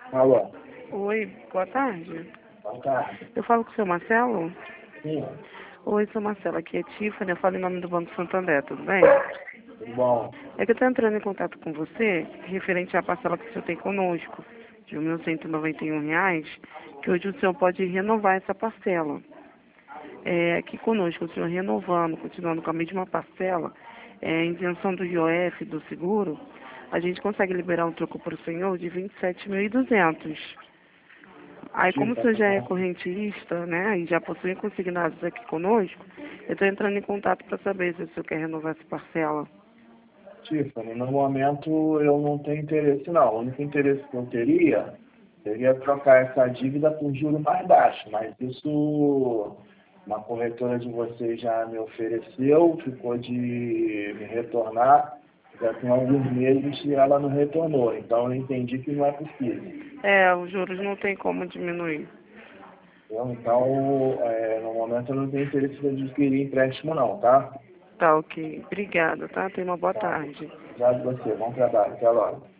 Alô, Oi, boa tarde. boa tarde. Eu falo com o seu Marcelo? Sim, Oi, seu Marcelo, aqui é Tiffany, eu falo em nome do Banco Santander, tudo bem? tudo bom? É que eu estou entrando em contato com você, referente à parcela que o senhor tem conosco, de R$ 1.191, que hoje o senhor pode renovar essa parcela. Aqui conosco, o senhor renovando, continuando com a mesma parcela, a isenção do IOF, do seguro, a gente consegue liberar um troco para o senhor de 27.200. Aí, como o senhor já é correntista, né, e já possui consignados aqui conosco, eu estou entrando em contato para saber se o senhor quer renovar essa parcela. Tiffany, no momento eu não tenho interesse não. O único interesse que eu teria seria trocar essa dívida por juro mais baixo, mas isso uma corretora de vocês já me ofereceu, ficou de me retornar, já tem alguns meses e ela não retornou, então eu entendi que não é possível. Os juros não tem como diminuir. Então, no momento eu não tenho interesse de adquirir empréstimo não, tá? Tá, ok. Obrigada, tá? Tenha uma boa Tá. tarde. Já de você. Bom trabalho. Até logo.